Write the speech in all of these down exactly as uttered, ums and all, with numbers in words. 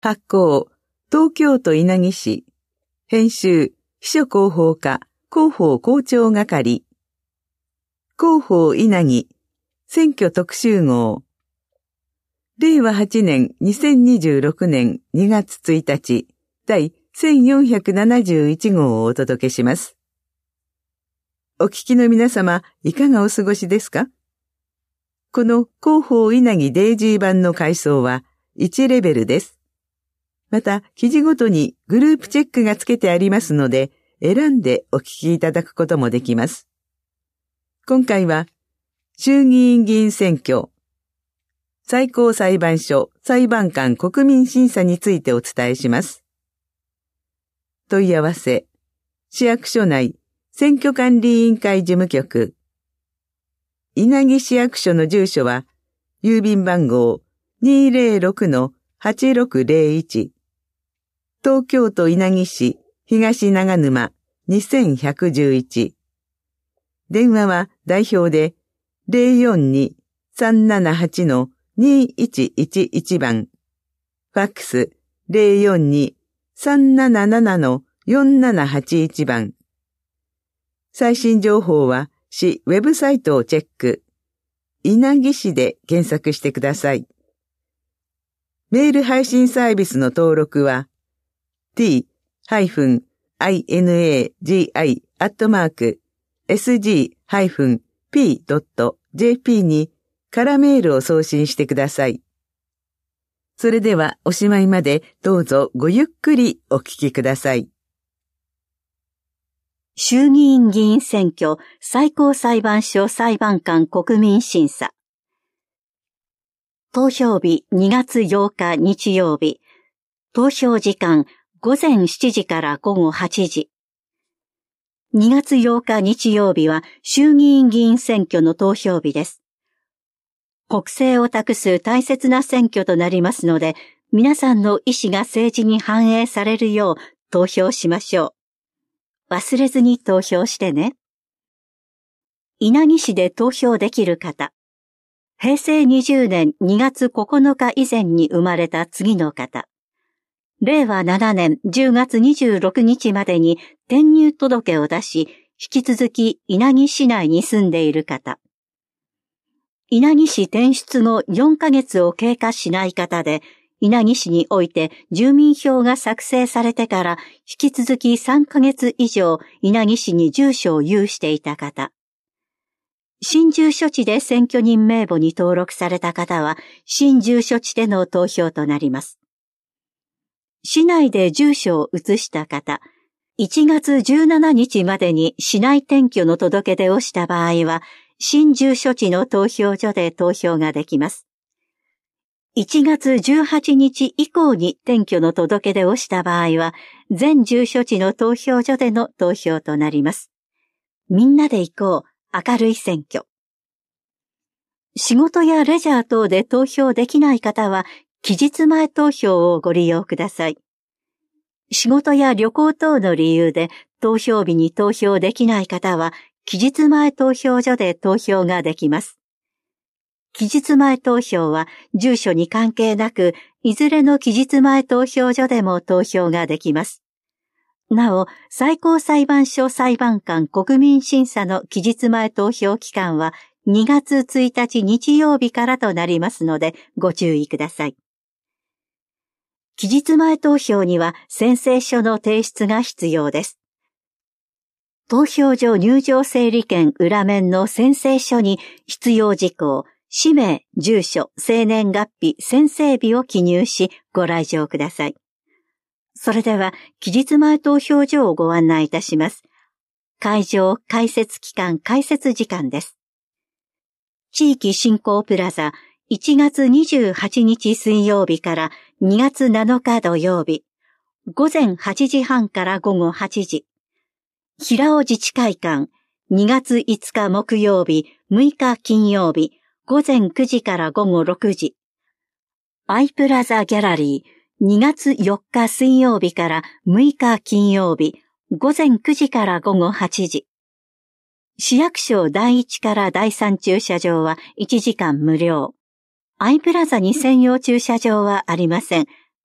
発行、東京都稲城市。編集、秘書広報課、広報校長係。広報稲城、選挙特集号。れいわはちねんにせんにじゅうろくねんにがつついたち、第せんよんひゃくななじゅういち号をお届けします。お聞きの皆様、いかがお過ごしですか？この広報稲城デイジー版の階層はいちレベルです。また、記事ごとにグループチェックがつけてありますので、選んでお聞きいただくこともできます。今回は、衆議院議員選挙、最高裁判所裁判官国民審査についてお伝えします。問い合わせ、市役所内選挙管理委員会事務局、稲城市役所の住所は、郵便番号 にーぜろろくのはちろくぜろいち、東京都稲城市東長沼にせんひゃくじゅういち、電話は代表で ゼロよんに さんななはちのにいちいちいち 番、ファックス ゼロよんに さんななななのよんななはちいち 番。最新情報は市ウェブサイトをチェック。稲城市で検索してください。メール配信サービスの登録は ティー アイ エヌ エー ジー アイ アットマーク エス ジー ピー ドット ジェーピー に空メールを送信してください。それではおしまいまでどうぞごゆっくりお聞きください。 衆議院議員選挙最高裁判所裁判官国民審査。投票日にがつようか日曜日。投票時間ごぜんしちじからごごはちじ。にがつようか日曜日は衆議院議員選挙の投票日です。国政を託す大切な選挙となりますので、皆さんの意思が政治に反映されるよう投票しましょう。忘れずに投票してね。稲城市で投票できる方。へいせいにじゅうねんにがつここのか以前に生まれた次の方。れいわななねんじゅうがつにじゅうろくにちまでに転入届を出し、引き続き稲城市内に住んでいる方。稲城市転出後よんかげつを経過しない方で、稲城市において住民票が作成されてから引き続きさんかげつ以上稲城市に住所を有していた方。新住所地で選挙人名簿に登録された方は新住所地での投票となります。市内で住所を移した方、いちがつじゅうしちにちまでに市内転居の届け出をした場合は、新住所地の投票所で投票ができます。いちがつじゅうはちにち以降に転居の届け出をした場合は、全住所地の投票所での投票となります。みんなで行こう、明るい選挙。仕事やレジャー等で投票できない方は、期日前投票をご利用ください。仕事や旅行等の理由で投票日に投票できない方は、期日前投票所で投票ができます。期日前投票は住所に関係なく、いずれの期日前投票所でも投票ができます。なお、最高裁判所裁判官国民審査の期日前投票期間はにがつついたち日曜日からとなりますのでご注意ください。期日前投票には宣誓書の提出が必要です。投票所入場整理券裏面の宣誓書に必要事項、氏名、住所、生年月日、宣誓日を記入しご来場ください。それでは期日前投票所をご案内いたします。会場、開設期間、開設時間です。地域振興プラザ、いちがつにじゅうはちにち水曜日からにがつなのか土曜日、ごぜんはちじはんからごごはちじ。平尾自治会館、にがついつか木曜日、むいか金曜日、ごぜんくじからごごろくじ。アイプラザギャラリー、にがつよっか水曜日からむいか金曜日、ごぜんくじからごごはちじ。市役所だいいちからだいさん駐車場はいちじかん無料。アイプラザに専用駐車場はありません。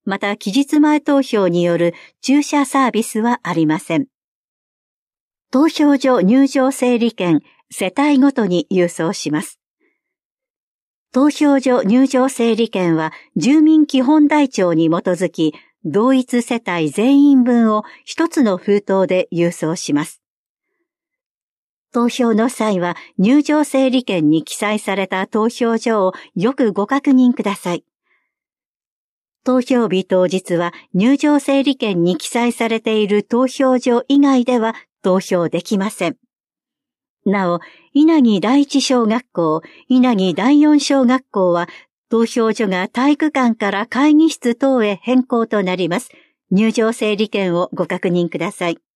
また期日前投票による駐車サービスはありません。投票所入場整理券、世帯ごとに郵送します。投票所入場整理券は住民基本台帳に基づき、同一世帯全員分を一つの封筒で郵送します。投票の際は入場整理券に記載された投票所をよくご確認ください。投票日当日は入場整理券に記載されている投票所以外では投票できません。なお、稲城第一小学校、稲城第四小学校は投票所が体育館から会議室等へ変更となります。入場整理券をご確認ください。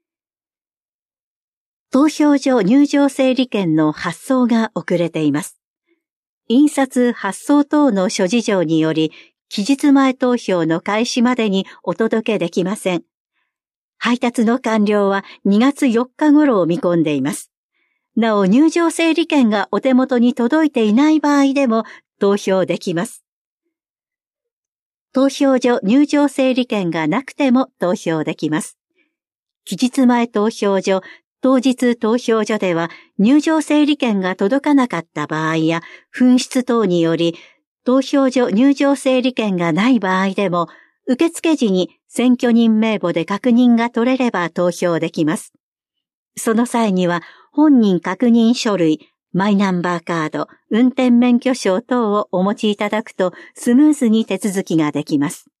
投票所入場整理券の発送が遅れています。印刷発送等の諸事情により、期日前投票の開始までにお届けできません。配達の完了はにがつよっか頃を見込んでいます。なお入場整理券がお手元に届いていない場合でも投票できます。投票所入場整理券がなくても投票できます。期日前投票所、当日投票所では入場整理券が届かなかった場合や紛失等により投票所入場整理券がない場合でも受付時に選挙人名簿で確認が取れれば投票できます。その際には本人確認書類、マイナンバーカード、運転免許証等をお持ちいただくとスムーズに手続きができます。